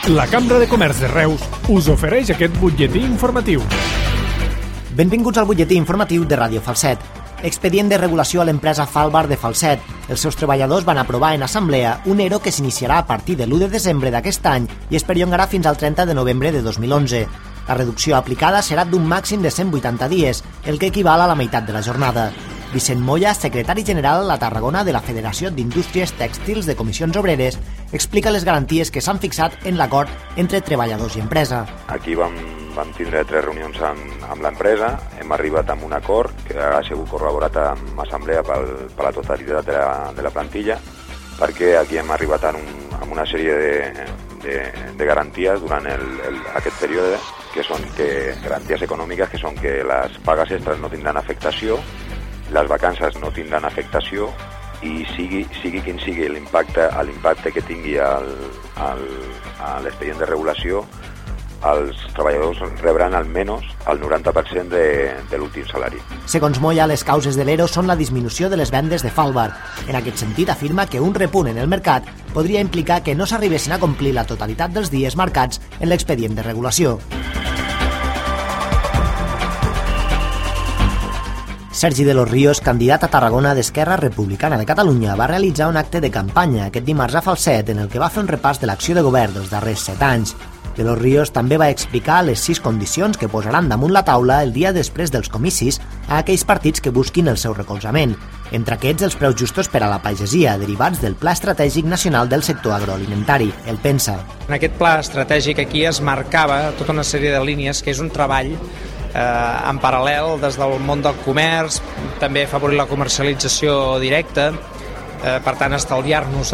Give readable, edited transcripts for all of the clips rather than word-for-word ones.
La Cambra de Comerç de Reus us ofereix aquest butlletí informatiu. Benvinguts al butlletí informatiu de Ràdio Falset. Expedient de regulació a l'empresa Falbar de Falset. Els seus treballadors van aprovar en assemblea un ERO que s'iniciarà a partir de l'1 de desembre d'aquest any i es perllongarà fins al 30 de novembre de 2011. La reducció aplicada serà d'un màxim de 180 dies, el que equival a la meitat de la jornada. Vicent Moya, secretari general a Tarragona de la Federació d'Indústries Tèxtils de Comissions Obreres, explica les garanties que s'han fixat en l'acord entre treballadors i empresa. Aquí vam tindre 3 reunions amb l'empresa, hem arribat a un acord que ha sigut corroborat amb assemblea per la totalitat de la plantilla, perquè aquí hem arribat a una sèrie de garanties durant aquest període, que són garanties econòmiques, que són que les pagues extres no tindran afectació, les vacances no tindran afectació i sigui quin sigui l'impacte que tingui a l'expedient de regulació, els treballadors rebran almenys el 90% de l'últim salari. Segons Moya, les causes de l'ERO són la disminució de les vendes de Falbar. En aquest sentit, afirma que un repunt en el mercat podria implicar que no s'arribessin a complir la totalitat dels dies marcats en l'expedient de regulació. Sergi de los Ríos, candidat a Tarragona d'Esquerra Republicana de Catalunya, va realitzar un acte de campanya aquest dimarts a Falset en el que va fer un repàs de l'acció de govern dels darrers 7 anys. De los Ríos també va explicar les 6 condicions que posaran damunt la taula el dia després dels comicis a aquells partits que busquin el seu recolzament. Entre aquests, els preus justos per a la pagesia, derivats del Pla Estratègic Nacional del Sector Agroalimentari, el PENSA. En aquest pla estratègic aquí es marcava tota una sèrie de línies que és un treball en paral·lel des del món del comerç, també afavorir la comercialització directa, per tant estalviar-nos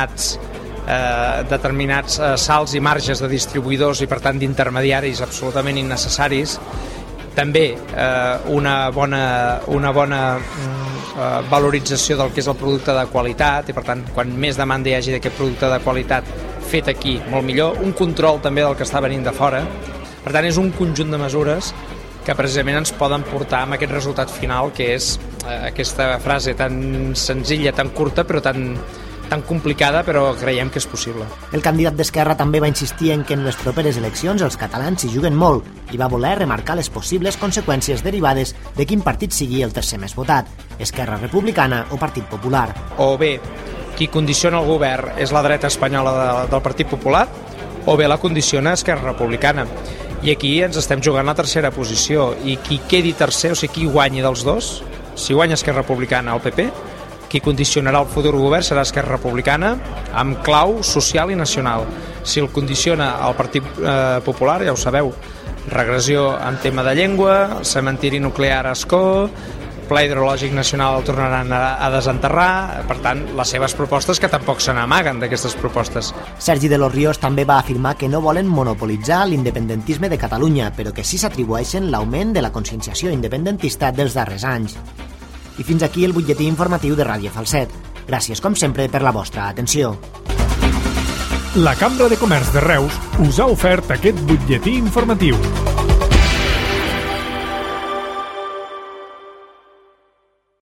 determinats salts i marges de distribuïdors i per tant d'intermediaris absolutament innecessaris. També una bona valorització del que és el producte de qualitat i per tant quan més demanda hi hagi d'aquest producte de qualitat fet aquí, molt millor. Un control també del que està venint de fora. Per tant és un conjunt de mesures que precisament ens poden portar amb aquest resultat final, que és aquesta frase tan senzilla, tan curta, però tan complicada, però creiem que és possible. El candidat d'Esquerra també va insistir en que en les properes eleccions els catalans s'hi juguen molt i va voler remarcar les possibles conseqüències derivades de quin partit sigui el tercer més votat, Esquerra Republicana o Partit Popular. O bé, qui condiciona el govern és la dreta espanyola del Partit Popular, o bé la condiciona Esquerra Republicana. I aquí ens estem jugant la tercera posició i qui quedi tercer, o sigui, qui guanyi dels dos, si guanya Esquerra Republicana o PP, qui condicionarà el futur govern serà Esquerra Republicana amb clau social i nacional. Si el condiciona el Partit Popular, ja ho sabeu, regressió en tema de llengua, cementiri nuclear a Ascó, Pla Hidrològic Nacional el tornaran a desenterrar, per tant, les seves propostes que tampoc se n'amaguen d'aquestes propostes. Sergi de los Ríos també va afirmar que no volen monopolitzar l'independentisme de Catalunya, però que sí s'atribueixen l'augment de la conscienciació independentista dels darrers anys. I fins aquí el butlletí informatiu de Ràdio Falset. Gràcies, com sempre, per la vostra atenció. La Cambra de Comerç de Reus us ha ofert aquest butlletí informatiu.